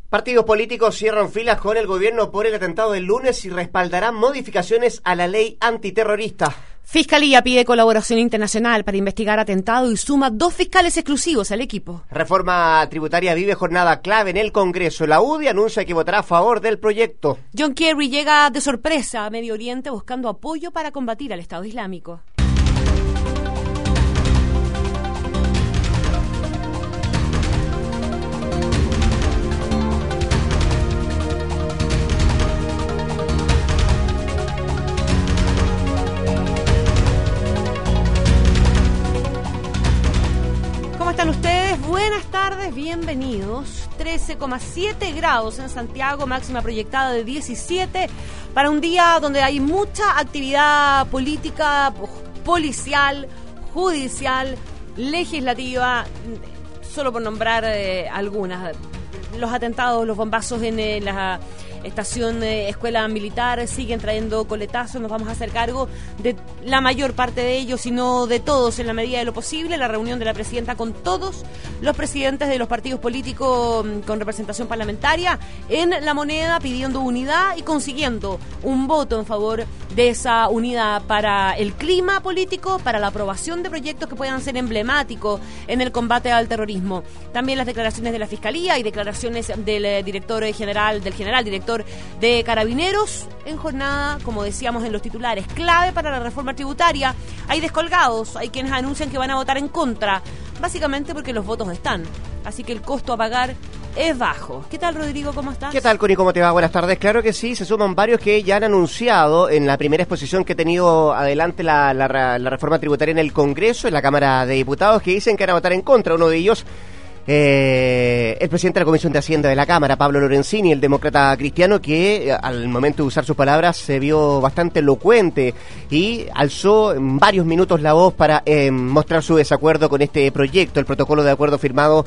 Partidos políticos cierran filas con el gobierno por el atentado del lunes y respaldarán modificaciones a la ley antiterrorista. Fiscalía pide colaboración internacional para investigar atentado y suma 2 fiscales exclusivos al equipo. Reforma tributaria vive jornada clave en el Congreso. La UDI anuncia que votará a favor del proyecto. John Kerry llega de sorpresa a Medio Oriente buscando apoyo para combatir al Estado Islámico. ¿Cómo están ustedes? Buenas tardes, bienvenidos. 13,7 grados en Santiago, máxima proyectada de 17, para un día donde hay mucha actividad política, policial, judicial, legislativa, solo por nombrar algunas. Los atentados, los bombazos en la estación escuela militar siguen trayendo coletazos. Nos vamos a hacer cargo de la mayor parte de ellos, si no de todos, en la medida de lo posible. La reunión de la presidenta con todos los presidentes de los partidos políticos con representación parlamentaria en La Moneda, pidiendo unidad y consiguiendo un voto en favor de esa unidad para el clima político, para la aprobación de proyectos que puedan ser emblemáticos en el combate al terrorismo. También las declaraciones de la Fiscalía y declaraciones del general director de Carabineros en jornada, como decíamos en los titulares, clave para la reforma tributaria. Hay descolgados, hay quienes anuncian que van a votar en contra, básicamente porque los votos están, así que el costo a pagar es bajo. ¿Qué tal, Rodrigo? ¿Cómo estás? ¿Qué tal, Connie? ¿Cómo te va? Buenas tardes. Claro que sí, se suman varios que ya han anunciado en la primera exposición que ha tenido adelante la reforma tributaria en el Congreso, en la Cámara de Diputados, que dicen que van a votar en contra. Uno de ellos, el presidente de la Comisión de Hacienda de la Cámara, Pablo Lorenzini, el demócrata cristiano, que al momento de usar sus palabras se vio bastante elocuente y alzó en varios minutos la voz para mostrar su desacuerdo con este proyecto, el protocolo de acuerdo firmado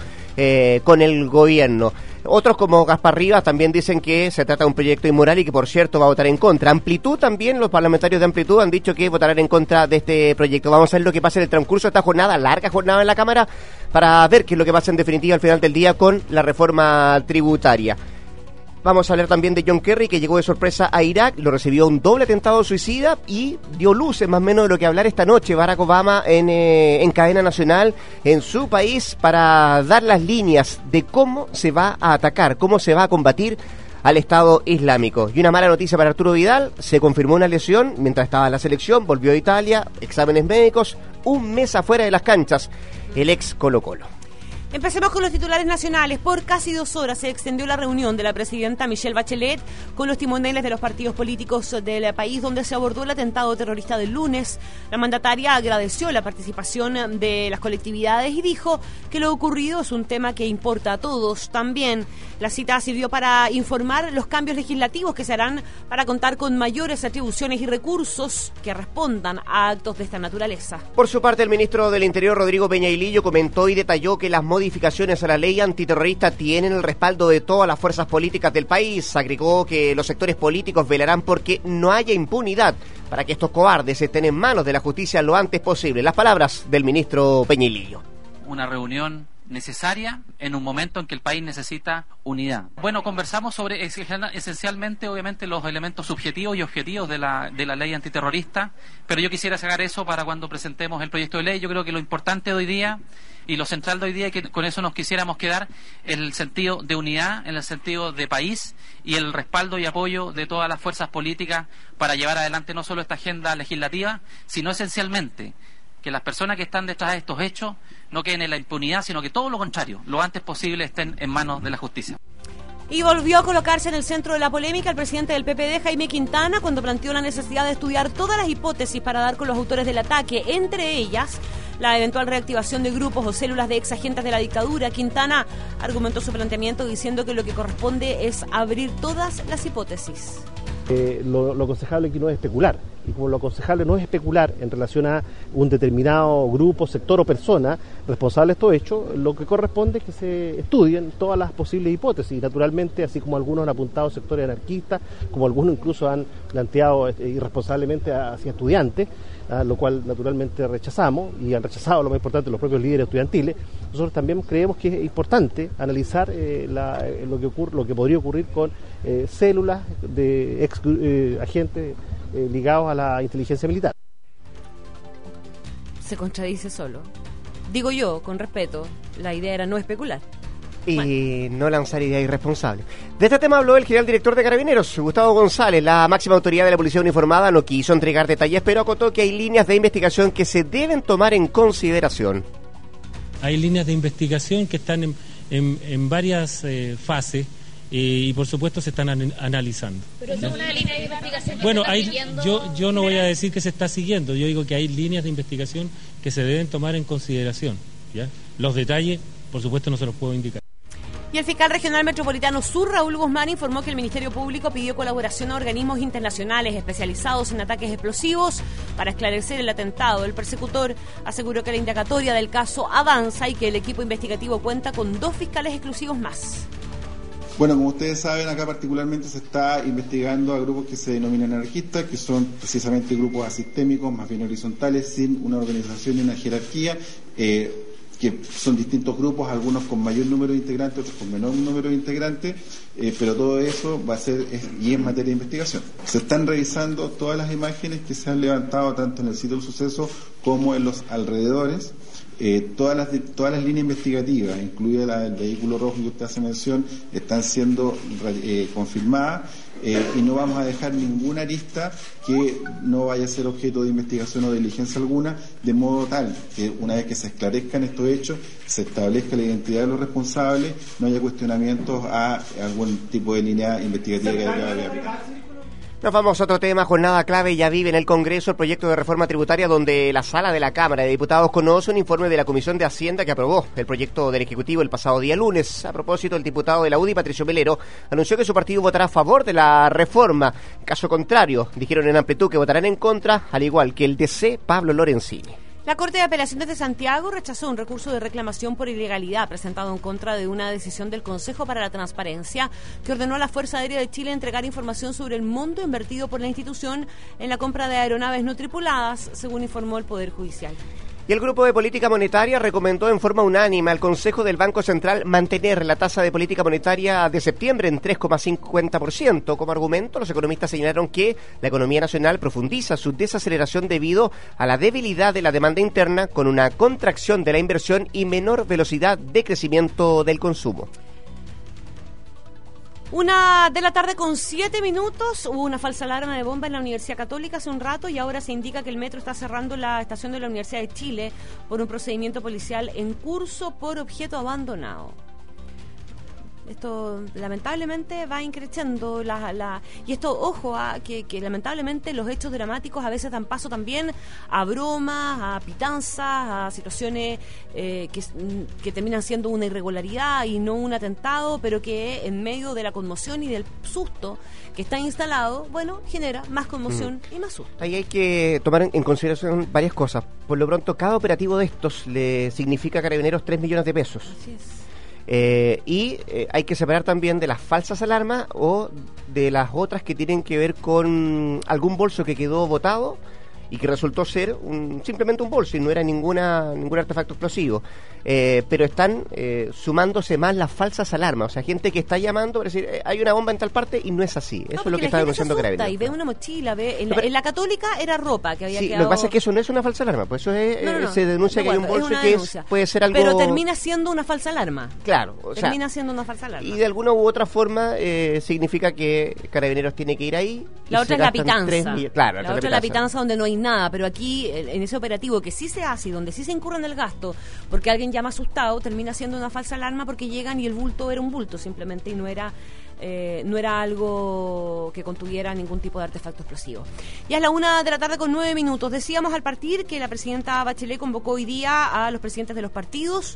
con el gobierno. Otros, como Gaspar Rivas, también dicen que se trata de un proyecto inmoral y que, por cierto, va a votar en contra. Amplitud también, los parlamentarios de Amplitud han dicho que votarán en contra de este proyecto. Vamos a ver lo que pasa en el transcurso de esta jornada, larga jornada en la Cámara, para ver qué es lo que pasa en definitiva al final del día con la reforma tributaria. Vamos a hablar también de John Kerry, que llegó de sorpresa a Irak, lo recibió un doble atentado suicida y dio luces más o menos de lo que hablar esta noche Barack Obama en cadena nacional en su país, para dar las líneas de cómo se va a atacar, cómo se va a combatir al Estado Islámico. Y una mala noticia para Arturo Vidal: se confirmó una lesión mientras estaba en la selección, volvió a Italia, exámenes médicos, un mes afuera de las canchas, el ex Colo-Colo. Empecemos con los titulares nacionales. Por casi 2 horas se extendió la reunión de la presidenta Michelle Bachelet con los timoneles de los partidos políticos del país, donde se abordó el atentado terrorista del lunes. La mandataria agradeció la participación de las colectividades y dijo que lo ocurrido es un tema que importa a todos. También la cita sirvió para informar los cambios legislativos que se harán para contar con mayores atribuciones y recursos que respondan a actos de esta naturaleza. Por su parte, el ministro del Interior, Rodrigo Peñailillo, comentó y detalló que las modificaciones a la ley antiterrorista tienen el respaldo de todas las fuerzas políticas del país. Agregó que los sectores políticos velarán porque no haya impunidad, para que estos cobardes estén en manos de la justicia lo antes posible. Las palabras del ministro Peñailillo. Una reunión necesaria en un momento en que el país necesita unidad. Bueno, conversamos sobre esencialmente, obviamente, los elementos subjetivos y objetivos de la ley antiterrorista, pero yo quisiera sacar eso para cuando presentemos el proyecto de ley. Yo creo que lo importante de hoy día y lo central de hoy día, que con eso nos quisiéramos quedar, en el sentido de unidad, en el sentido de país y el respaldo y apoyo de todas las fuerzas políticas para llevar adelante no solo esta agenda legislativa, sino esencialmente que las personas que están detrás de estos hechos no queden en la impunidad, sino que todo lo contrario, lo antes posible estén en manos de la justicia. Y volvió a colocarse en el centro de la polémica el presidente del PPD, Jaime Quintana, cuando planteó la necesidad de estudiar todas las hipótesis para dar con los autores del ataque, entre ellas la eventual reactivación de grupos o células de exagentes de la dictadura. Quintana argumentó su planteamiento diciendo que lo que corresponde es abrir todas las hipótesis. Lo aconsejable aquí no es especular, y como lo aconsejable no es especular en relación a un determinado grupo, sector o persona responsable de estos hechos, lo que corresponde es que se estudien todas las posibles hipótesis, y naturalmente, así como algunos han apuntado sectores anarquistas, como algunos incluso han planteado irresponsablemente hacia estudiantes, lo cual naturalmente rechazamos, y han rechazado lo más importante los propios líderes estudiantiles. Nosotros también creemos que es importante analizar lo que podría ocurrir con células de agentes ligados a la inteligencia militar. Se contradice solo. Digo yo, con respeto, la idea era no especular. Y no lanzar ideas irresponsables. De este tema habló el general director de Carabineros, Gustavo González. La máxima autoridad de la policía uniformada no quiso entregar detalles, pero acotó que hay líneas de investigación que se deben tomar en consideración. Hay líneas de investigación que están en varias fases y por supuesto se están analizando. Pero es una línea de investigación que bueno, se está siguiendo. yo no voy a decir que se está siguiendo, yo digo que hay líneas de investigación que se deben tomar en consideración, ¿ya? Los detalles, por supuesto, no se los puedo indicar. Y el fiscal regional metropolitano sur, Raúl Guzmán, informó que el Ministerio Público pidió colaboración a organismos internacionales especializados en ataques explosivos para esclarecer el atentado. El persecutor aseguró que la indagatoria del caso avanza y que el equipo investigativo cuenta con 2 fiscales exclusivos más. Bueno, como ustedes saben, acá particularmente se está investigando a grupos que se denominan anarquistas, que son precisamente grupos asistémicos, más bien horizontales, sin una organización y una jerarquía, que son distintos grupos, algunos con mayor número de integrantes, otros con menor número de integrantes, pero todo eso va a ser y es materia de investigación. Se están revisando todas las imágenes que se han levantado tanto en el sitio del suceso como en los alrededores. Todas las líneas investigativas, incluida la del vehículo rojo que usted hace mención, están siendo confirmadas, y no vamos a dejar ninguna arista que no vaya a ser objeto de investigación o de diligencia alguna, de modo tal que una vez que se esclarezcan estos hechos, se establezca la identidad de los responsables, no haya cuestionamientos a algún tipo de línea investigativa que haya aplicar. Nos vamos a otro tema. Jornada clave ya vive en el Congreso el proyecto de reforma tributaria, donde la sala de la Cámara de Diputados conoce un informe de la Comisión de Hacienda que aprobó el proyecto del Ejecutivo el pasado día lunes. A propósito, el diputado de la UDI, Patricio Melero, anunció que su partido votará a favor de la reforma. En caso contrario, dijeron en amplitud que votarán en contra, al igual que el DC Pablo Lorenzini. La Corte de Apelaciones de Santiago rechazó un recurso de reclamación por ilegalidad presentado en contra de una decisión del Consejo para la Transparencia que ordenó a la Fuerza Aérea de Chile entregar información sobre el monto invertido por la institución en la compra de aeronaves no tripuladas, según informó el Poder Judicial. Y el Grupo de Política Monetaria recomendó en forma unánime al Consejo del Banco Central mantener la tasa de política monetaria de septiembre en 3,50%. Como argumento, los economistas señalaron que la economía nacional profundiza su desaceleración debido a la debilidad de la demanda interna, con una contracción de la inversión y menor velocidad de crecimiento del consumo. 1:07 p.m. Hubo una falsa alarma de bomba en la Universidad Católica hace un rato y ahora se indica que el metro está cerrando la estación de la Universidad de Chile por un procedimiento policial en curso por objeto abandonado. Esto lamentablemente va increciendo y esto, ojo, que lamentablemente los hechos dramáticos a veces dan paso también a bromas, a pitanzas, a situaciones que terminan siendo una irregularidad y no un atentado, pero que en medio de la conmoción y del susto que está instalado, bueno, genera más conmoción y más susto. Ahí hay que tomar en consideración varias cosas. Por lo pronto, cada operativo de estos le significa a Carabineros 3 millones de pesos. Así es. Hay que separar también de las falsas alarmas o de las otras que tienen que ver con algún bolso que quedó botado y que resultó ser simplemente un bolso y no era ningún artefacto explosivo. Pero están sumándose más las falsas alarmas, o sea, gente que está llamando para decir hay una bomba en tal parte y no es así. Eso es lo que está denunciando Carabineros. Y ve una mochila, en la Católica era ropa que había quedado. Lo que pasa es que eso no es una falsa alarma, pues eso es, se denuncia que hay un bolso que puede ser algo. Pero termina siendo una falsa alarma. Claro, termina siendo una falsa alarma. Y de alguna u otra forma significa que Carabineros tiene que ir ahí. La otra es la pitanza. Claro, la otra es la pitanza donde no hay nada, pero aquí en ese operativo que sí se hace y donde sí se incurre en el gasto, porque alguien llama asustado, termina siendo una falsa alarma porque llegan y el bulto era un bulto simplemente y no era algo que contuviera ningún tipo de artefacto explosivo. Ya es la 1:09 p.m. Decíamos al partir que la presidenta Bachelet convocó hoy día a los presidentes de los partidos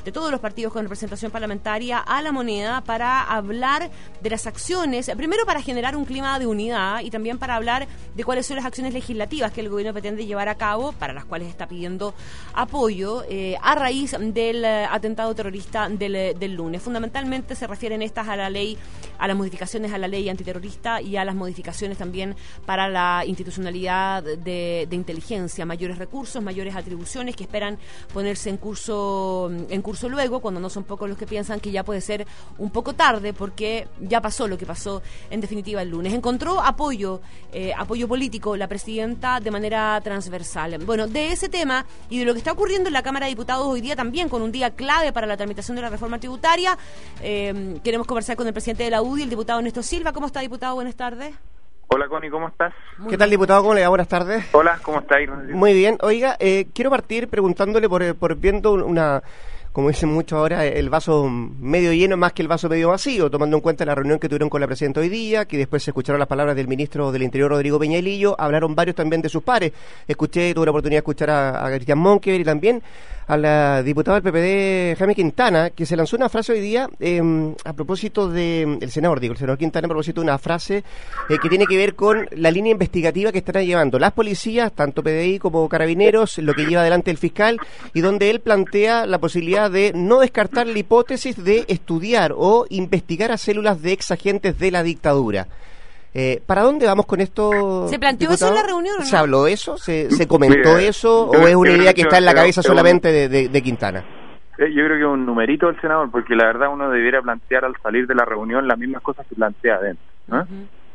de todos los partidos con representación parlamentaria a La Moneda para hablar de las acciones, primero para generar un clima de unidad y también para hablar de cuáles son las acciones legislativas que el gobierno pretende llevar a cabo, para las cuales está pidiendo apoyo a raíz del atentado terrorista del lunes. Fundamentalmente se refieren estas a la ley, a las modificaciones a la ley antiterrorista y a las modificaciones también para la institucionalidad de inteligencia, mayores recursos, mayores atribuciones que esperan ponerse en curso luego, cuando no son pocos los que piensan que ya puede ser un poco tarde, porque ya pasó lo que pasó en definitiva el lunes. Encontró apoyo político la presidenta de manera transversal. Bueno, de ese tema y de lo que está ocurriendo en la Cámara de Diputados hoy día también, con un día clave para la tramitación de la reforma tributaria, queremos conversar con el presidente de la UDI, el diputado Néstor Silva. ¿Cómo está, diputado? Buenas tardes. Hola, Connie, ¿cómo estás? ¿Qué tal, diputado? ¿Cómo le va? Buenas tardes. Hola, ¿cómo estáis? Muy bien. Oiga, quiero partir preguntándole por viendo una, como dicen mucho ahora, el vaso medio lleno más que el vaso medio vacío, tomando en cuenta la reunión que tuvieron con la presidenta hoy día, que después se escucharon las palabras del ministro del Interior, Rodrigo Peñalillo, hablaron varios también de sus pares. Tuve la oportunidad de escuchar a Cristian Monkever y también a la diputada del PPD, Jaime Quintana, que se lanzó una frase hoy día a propósito el senador Quintana, a propósito de una frase que tiene que ver con la línea investigativa que están llevando las policías, tanto PDI como Carabineros, lo que lleva adelante el fiscal, y donde él plantea la posibilidad de no descartar la hipótesis de estudiar o investigar a células de ex agentes de la dictadura. ¿Para dónde vamos con esto? ¿Se planteó diputado? eso en la reunión, ¿no? ¿Se habló de eso? ¿Se comentó eso? ¿O es una idea que está en la cabeza solamente de Quintana? Yo creo que es un numerito del senador, porque la verdad uno debiera plantear al salir de la reunión las mismas cosas que plantea adentro, ¿no?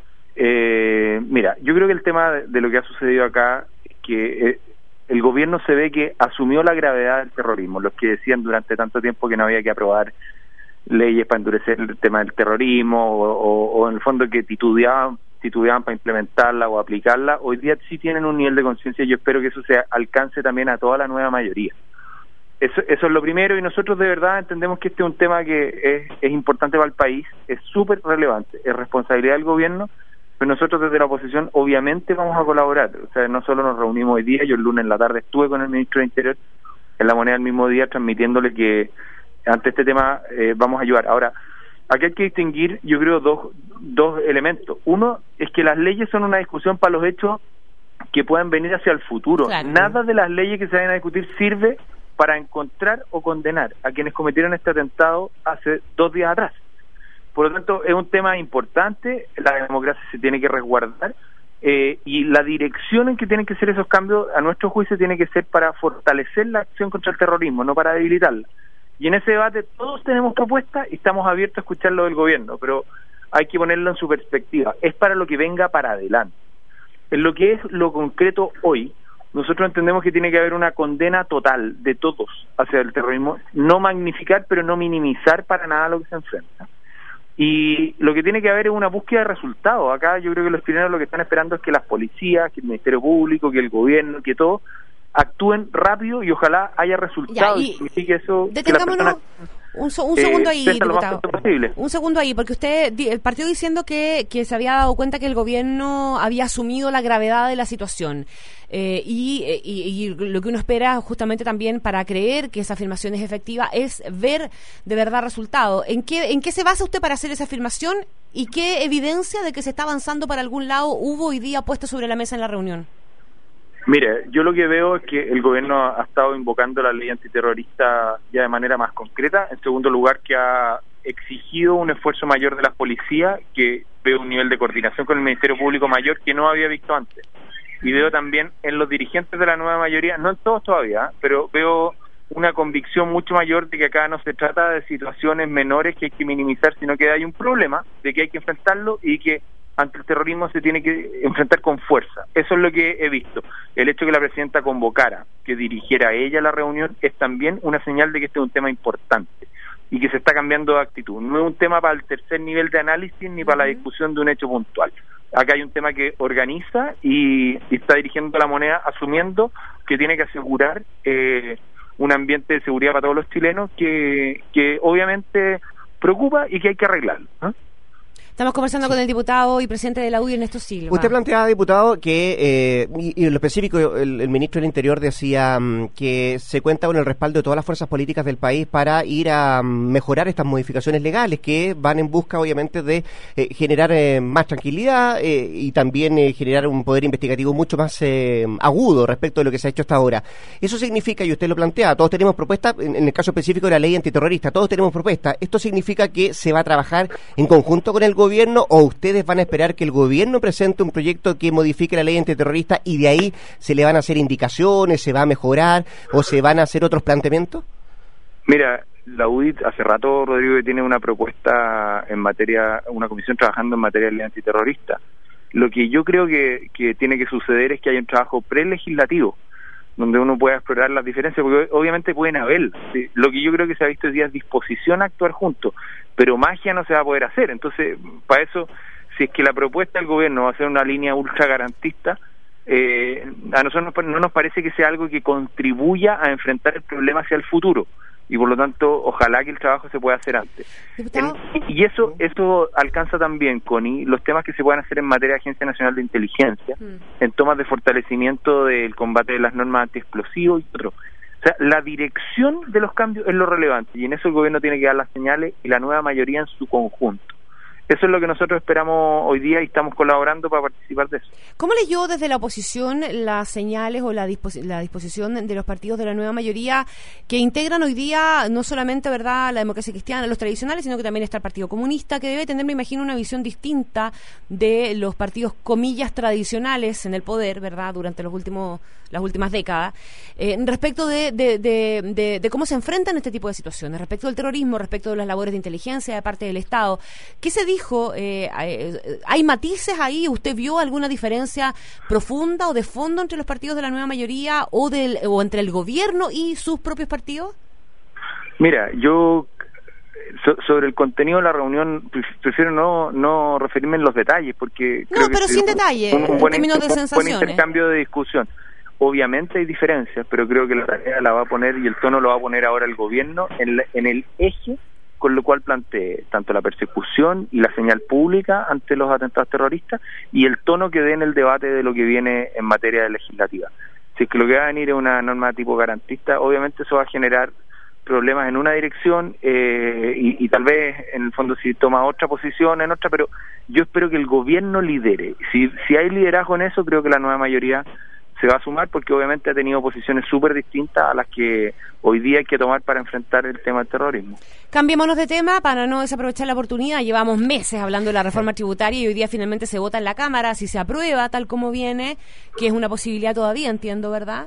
Mira, yo creo que el tema de lo que ha sucedido acá es que el gobierno se ve que asumió la gravedad del terrorismo. Los que decían durante tanto tiempo que no había que aprobar leyes para endurecer el tema del terrorismo o en el fondo que titubeaban para implementarla o aplicarla, hoy día sí tienen un nivel de conciencia y yo espero que eso se alcance también a toda la nueva mayoría. Eso es lo primero, y nosotros de verdad entendemos que este es un tema que es importante para el país, es súper relevante, es responsabilidad del gobierno, pero nosotros desde la oposición obviamente vamos a colaborar. O sea, no solo nos reunimos hoy día, yo el lunes en la tarde estuve con el ministro de Interior en La Moneda el mismo día transmitiéndole que ante este tema vamos a ayudar. Ahora, aquí hay que distinguir, yo creo, dos elementos. Uno es que las leyes son una discusión para los hechos que puedan venir hacia el futuro. Claro. Nada de las leyes que se vayan a discutir sirve para encontrar o condenar a quienes cometieron este atentado hace 2 días atrás. Por lo tanto, es un tema importante, la democracia se tiene que resguardar, y la dirección en que tienen que ser esos cambios, a nuestro juicio, tiene que ser para fortalecer la acción contra el terrorismo, no para debilitarla. Y en ese debate todos tenemos propuestas y estamos abiertos a escuchar lo del gobierno, pero hay que ponerlo en su perspectiva. Es para lo que venga para adelante. En lo que es lo concreto hoy, nosotros entendemos que tiene que haber una condena total de todos hacia el terrorismo, no magnificar, pero no minimizar para nada lo que se enfrenta. Y lo que tiene que haber es una búsqueda de resultados. Acá yo creo que los chilenos lo que están esperando es que las policías, que el Ministerio Público, que el gobierno, que todos actúen rápido y ojalá haya resultados. Ya, que eso, detengámonos un segundo ahí, diputado. Un segundo ahí, porque usted partió diciendo que se había dado cuenta que el gobierno había asumido la gravedad de la situación. Y lo que uno espera justamente también para creer que esa afirmación es efectiva es ver de verdad resultados. ¿En qué se basa usted para hacer esa afirmación y qué evidencia de que se está avanzando para algún lado hubo hoy día puesta sobre la mesa en la reunión? Mire, yo lo que veo es que el gobierno ha estado invocando la ley antiterrorista ya de manera más concreta. En segundo lugar, que ha exigido un esfuerzo mayor de las policías, que veo un nivel de coordinación con el Ministerio Público mayor que no había visto antes. Y veo también en los dirigentes de la nueva mayoría, no en todos todavía, pero veo una convicción mucho mayor de que acá no se trata de situaciones menores que hay que minimizar, sino que hay un problema, de que hay que enfrentarlo y que ante el terrorismo se tiene que enfrentar con fuerza. Eso es lo que he visto. El hecho de que la presidenta convocara, que dirigiera ella la reunión, es también una señal de que este es un tema importante y que se está cambiando de actitud. No es un tema para el tercer nivel de análisis ni para la discusión de un hecho puntual. Acá hay un tema que organiza y está dirigiendo La Moneda asumiendo que tiene que asegurar un ambiente de seguridad para todos los chilenos que obviamente preocupa y que hay que arreglarlo, ¿no? Estamos conversando con el diputado y presidente de la UDI, Ernesto Silva. Usted planteaba, diputado, que, y en lo específico, el ministro del Interior decía que se cuenta con el respaldo de todas las fuerzas políticas del país para ir a mejorar estas modificaciones legales que van en busca, obviamente, de generar más tranquilidad y también generar un poder investigativo mucho más agudo respecto de lo que se ha hecho hasta ahora. Eso significa, y usted lo plantea, todos tenemos propuestas, en el caso específico de la ley antiterrorista, todos tenemos propuestas. ¿Esto significa que se va a trabajar en conjunto con el gobierno o ustedes van a esperar que el gobierno presente un proyecto que modifique la ley antiterrorista y de ahí se le van a hacer indicaciones, se va a mejorar o se van a hacer otros planteamientos? Mira, la UDI hace rato, Rodrigo, que tiene una propuesta en materia, una comisión trabajando en materia de ley antiterrorista. Lo que yo creo que tiene que suceder es que hay un trabajo prelegislativo donde uno pueda explorar las diferencias, porque obviamente pueden haber. ¿Sí? Lo que yo creo que se ha visto hoy día es disposición a actuar juntos, pero magia no se va a poder hacer. Entonces, para eso, si es que la propuesta del gobierno va a ser una línea ultra garantista, a nosotros no nos parece que sea algo que contribuya a enfrentar el problema hacia el futuro. Y por lo tanto, ojalá que el trabajo se pueda hacer antes. Y eso alcanza también, Connie, los temas que se puedan hacer en materia de Agencia Nacional de Inteligencia, en tomas de fortalecimiento del combate de las normas antiexplosivos y otros. O sea, la dirección de los cambios es lo relevante, y en eso el gobierno tiene que dar las señales y la nueva mayoría en su conjunto. Eso es lo que nosotros esperamos hoy día y estamos colaborando para participar de eso. ¿Cómo leyó desde la oposición las señales o la disposición de los partidos de la nueva mayoría que integran hoy día no solamente, verdad, la democracia cristiana, los tradicionales, sino que también está el Partido Comunista, que debe tener, me imagino, una visión distinta de los partidos, comillas, tradicionales en el poder, verdad, durante las últimas décadas, respecto de cómo se enfrentan este tipo de situaciones, respecto del terrorismo, respecto de las labores de inteligencia de parte del Estado? ¿Qué se dijo? ¿Hay matices ahí? ¿Usted vio alguna diferencia profunda o de fondo entre los partidos de la nueva mayoría o entre el gobierno y sus propios partidos? Mira, yo sobre el contenido de la reunión prefiero no referirme en los detalles porque creo que sin detalle, en términos de sensaciones, un buen intercambio de discusión. Obviamente hay diferencias, pero creo que la tarea la va a poner y el tono lo va a poner ahora el gobierno en el eje con lo cual plantee tanto la persecución y la señal pública ante los atentados terroristas y el tono que dé en el debate de lo que viene en materia legislativa. Si es que lo que va a venir es una norma tipo garantista, obviamente eso va a generar problemas en una dirección y tal vez en el fondo si toma otra posición en otra, pero yo espero que el gobierno lidere. Si hay liderazgo en eso, creo que la nueva mayoría se va a sumar porque obviamente ha tenido posiciones súper distintas a las que hoy día hay que tomar para enfrentar el tema del terrorismo. Cambiémonos de tema para no desaprovechar la oportunidad. Llevamos meses hablando de la reforma tributaria y hoy día finalmente se vota en la Cámara. Si se aprueba tal como viene, que es una posibilidad todavía, entiendo, ¿verdad?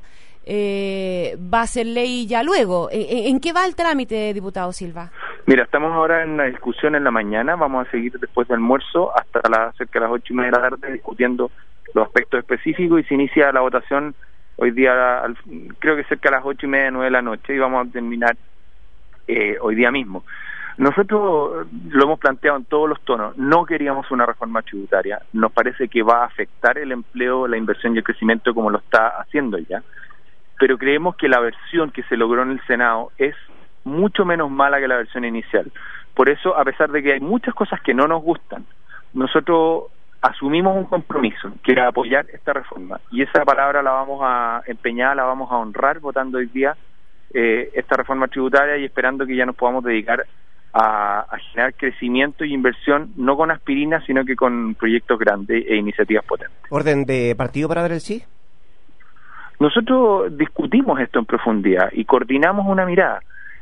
Va a ser ley ya luego. ¿En qué va el trámite, diputado Silva? Mira, estamos ahora en una discusión en la mañana. Vamos a seguir después del almuerzo hasta cerca de las 8:30 de la tarde discutiendo los aspectos específicos y se inicia la votación hoy día, creo que cerca de las 8:30, 9 de la noche y vamos a terminar hoy día mismo. Nosotros lo hemos planteado en todos los tonos, no queríamos una reforma tributaria, nos parece que va a afectar el empleo, la inversión y el crecimiento como lo está haciendo ya, pero creemos que la versión que se logró en el Senado es mucho menos mala que la versión inicial. Por eso, a pesar de que hay muchas cosas que no nos gustan, nosotros asumimos un compromiso, que era apoyar esta reforma, y esa palabra la vamos a empeñar, la vamos a honrar votando hoy día esta reforma tributaria y esperando que ya nos podamos dedicar a generar crecimiento y inversión, no con aspirina, sino que con proyectos grandes e iniciativas potentes. ¿Orden de partido para ver el sí? Nosotros discutimos esto en profundidad y coordinamos una mirada.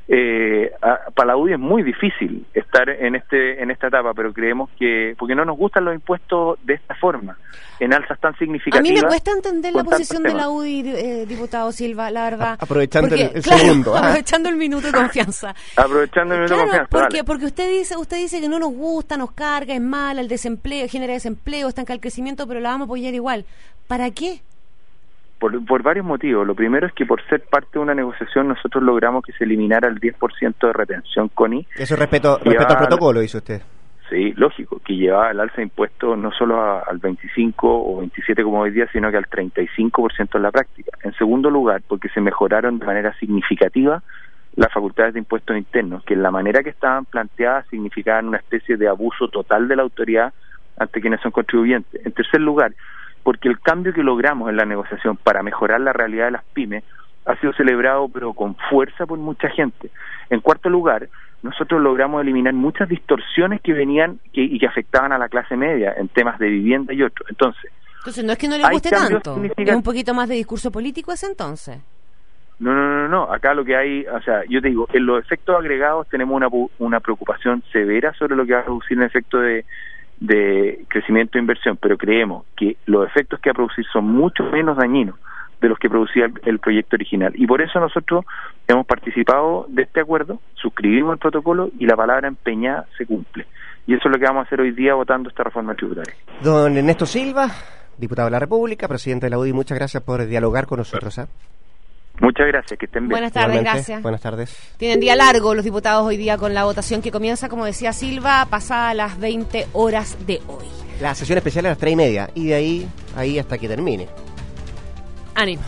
Para la UDI es muy difícil estar en esta etapa, pero creemos que porque no nos gustan los impuestos de esta forma, en alzas tan significativas. A mí me cuesta entender la posición de la UDI, diputado Silva, la verdad. Aprovechando el segundo. Aprovechando el minuto de confianza. Aprovechando el minuto de confianza. Porque usted dice que no nos gusta, nos carga, es mala, el desempleo, genera desempleo, estanca el crecimiento, pero la vamos a apoyar igual. ¿Para qué? Por varios motivos. Lo primero es que por ser parte de una negociación nosotros logramos que se eliminara el 10% de retención, Connie. Eso respeto al protocolo, dice usted. Sí, lógico, que llevaba el alza de impuestos no solo al 25 o 27 como hoy día, sino que al 35% en la práctica. En segundo lugar, porque se mejoraron de manera significativa las facultades de impuestos internos, que en la manera que estaban planteadas significaban una especie de abuso total de la autoridad ante quienes son contribuyentes. En tercer lugar, porque el cambio que logramos en la negociación para mejorar la realidad de las pymes ha sido celebrado pero con fuerza por mucha gente. En cuarto lugar, nosotros logramos eliminar muchas distorsiones que venían y que afectaban a la clase media en temas de vivienda y otros. Entonces no es que no le guste tanto, es un poquito más de discurso político ese entonces. No, acá lo que hay, o sea, yo te digo, en los efectos agregados tenemos una preocupación severa sobre lo que va a producir un efecto de crecimiento e inversión, pero creemos que los efectos que va a producir son mucho menos dañinos de los que producía el proyecto original, y por eso nosotros hemos participado de este acuerdo, suscribimos el protocolo y la palabra empeñada se cumple, y eso es lo que vamos a hacer hoy día votando esta reforma tributaria. Don Ernesto Silva, diputado de la República, presidente de la UDI, muchas gracias por dialogar con nosotros. Muchas gracias, que estén bien. Buenas tardes, igualmente, gracias. Buenas tardes. Tienen día largo los diputados hoy día con la votación que comienza, como decía Silva, pasada las 20 horas de hoy. La sesión especial a las 3:30 y de ahí hasta que termine. Ánimo.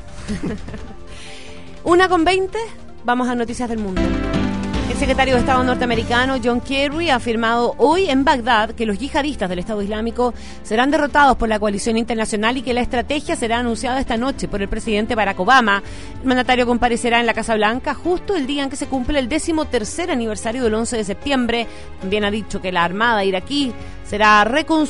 1:20, vamos a Noticias del Mundo. El secretario de Estado norteamericano John Kerry ha afirmado hoy en Bagdad que los yihadistas del Estado Islámico serán derrotados por la coalición internacional y que la estrategia será anunciada esta noche por el presidente Barack Obama. El mandatario comparecerá en la Casa Blanca justo el día en que se cumple el 13º aniversario del 11 de septiembre. También ha dicho que la Armada iraquí será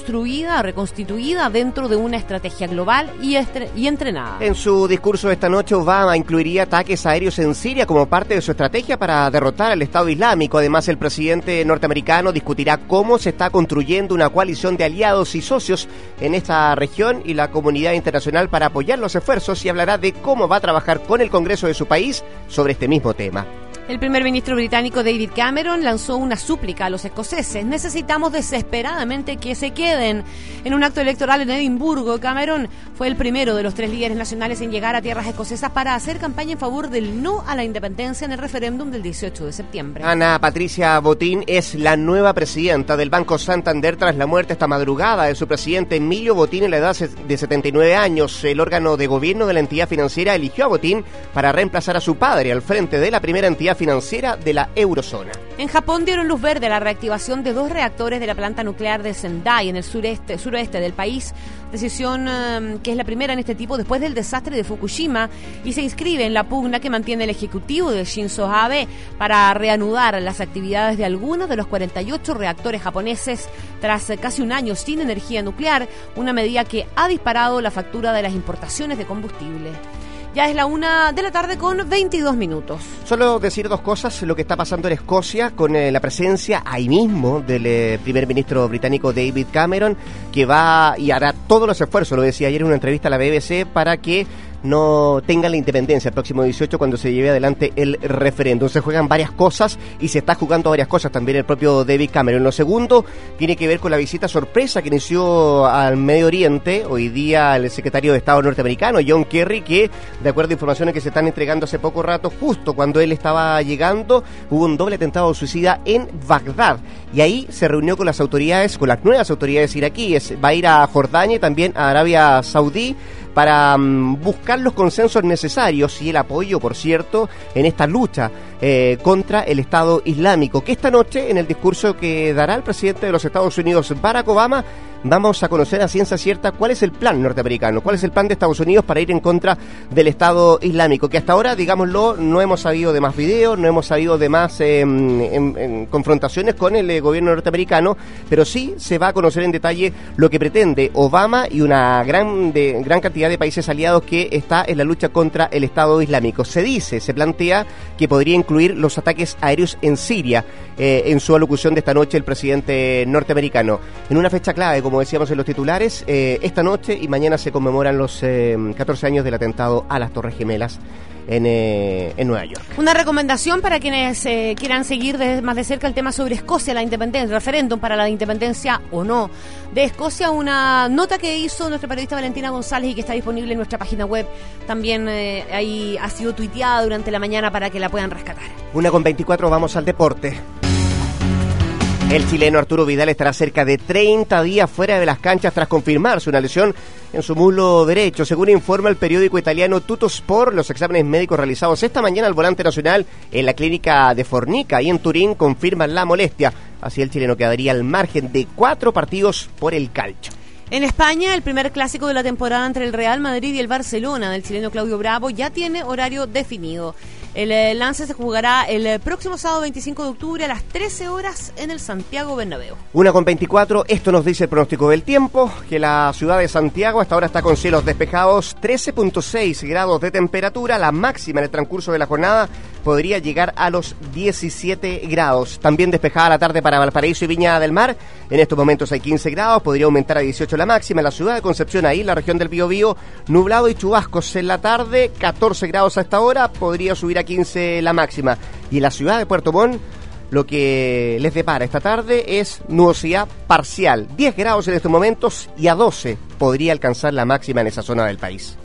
reconstituida dentro de una estrategia global y entrenada. En su discurso esta noche, Obama incluiría ataques aéreos en Siria como parte de su estrategia para derrotar al Estado Islámico. Además, el presidente norteamericano discutirá cómo se está construyendo una coalición de aliados y socios en esta región y la comunidad internacional para apoyar los esfuerzos, y hablará de cómo va a trabajar con el Congreso de su país sobre este mismo tema. El primer ministro británico David Cameron lanzó una súplica a los escoceses. Necesitamos desesperadamente que se queden. En un acto electoral en Edimburgo, Cameron fue el primero de los 3 líderes nacionales en llegar a tierras escocesas para hacer campaña en favor del no a la independencia en el referéndum del 18 de septiembre. Ana Patricia Botín es la nueva presidenta del Banco Santander tras la muerte esta madrugada de su presidente Emilio Botín en la edad de 79 años. El órgano de gobierno de la entidad financiera eligió a Botín para reemplazar a su padre al frente de la primera entidad financiera de la eurozona. En Japón dieron luz verde a la reactivación de 2 reactores de la planta nuclear de Sendai en el suroeste del país, decisión que es la primera en este tipo después del desastre de Fukushima, y se inscribe en la pugna que mantiene el ejecutivo de Shinzo Abe para reanudar las actividades de algunos de los 48 reactores japoneses tras casi un año sin energía nuclear, una medida que ha disparado la factura de las importaciones de combustible. Ya es la 1:00 con 22 minutos. Solo decir 2 cosas. Lo que está pasando en Escocia con la presencia ahí mismo del primer ministro británico David Cameron, que va y hará todos los esfuerzos, lo decía ayer en una entrevista a la BBC, para que no tengan la independencia el próximo 18 cuando se lleve adelante el referéndum. Se juegan varias cosas y se está jugando varias cosas también el propio David Cameron. Lo segundo tiene que ver con la visita sorpresa que inició al Medio Oriente hoy día el secretario de Estado norteamericano John Kerry, que de acuerdo a informaciones que se están entregando hace poco rato, justo cuando él estaba llegando, hubo un doble atentado suicida en Bagdad, y ahí se reunió con las nuevas autoridades iraquíes. Va a ir a Jordania y también a Arabia Saudí para buscar los consensos necesarios y el apoyo, por cierto, en esta lucha contra el Estado Islámico, que esta noche, en el discurso que dará el presidente de los Estados Unidos, Barack Obama, vamos a conocer a ciencia cierta cuál es el plan norteamericano, cuál es el plan de Estados Unidos para ir en contra del Estado Islámico, que hasta ahora, digámoslo, no hemos sabido de más videos, no hemos sabido de más en confrontaciones con el gobierno norteamericano, pero sí se va a conocer en detalle lo que pretende Obama y una gran cantidad de países aliados que está en la lucha contra el Estado Islámico. Se plantea que podría incluir los ataques aéreos en Siria, en su alocución de esta noche el presidente norteamericano. En una fecha clave, como decíamos en los titulares, esta noche y mañana se conmemoran los 14 años del atentado a las Torres Gemelas en Nueva York. Una recomendación para quienes quieran seguir más de cerca el tema sobre Escocia, la independencia, el referéndum para la independencia o no de Escocia, una nota que hizo nuestra periodista Valentina González y que está disponible en nuestra página web. También ahí ha sido tuiteada durante la mañana para que la puedan rescatar. 1:24, vamos al deporte. El chileno Arturo Vidal estará cerca de 30 días fuera de las canchas tras confirmarse una lesión en su muslo derecho. Según informa el periódico italiano Tuttosport, los exámenes médicos realizados esta mañana al volante nacional en la clínica de Fornica y en Turín confirman la molestia. Así el chileno quedaría al margen de 4 partidos por el calcio. En España, el primer clásico de la temporada entre el Real Madrid y el Barcelona del chileno Claudio Bravo ya tiene horario definido. El lance se jugará el próximo sábado 25 de octubre a las 13 horas en el Santiago Bernabéu. 1:24, esto nos dice el pronóstico del tiempo, que la ciudad de Santiago hasta ahora está con cielos despejados, 13.6 grados de temperatura, la máxima en el transcurso de la jornada podría llegar a los 17 grados. También despejada la tarde para Valparaíso y Viña del Mar, en estos momentos hay 15 grados, podría aumentar a 18 la máxima. En la ciudad de Concepción, ahí la región del Biobío, nublado y chubascos en la tarde, 14 grados a esta hora, podría subir a 15 la máxima. Y en la ciudad de Puerto Montt, lo que les depara esta tarde es nubosidad parcial, 10 grados en estos momentos y a 12 podría alcanzar la máxima en esa zona del país.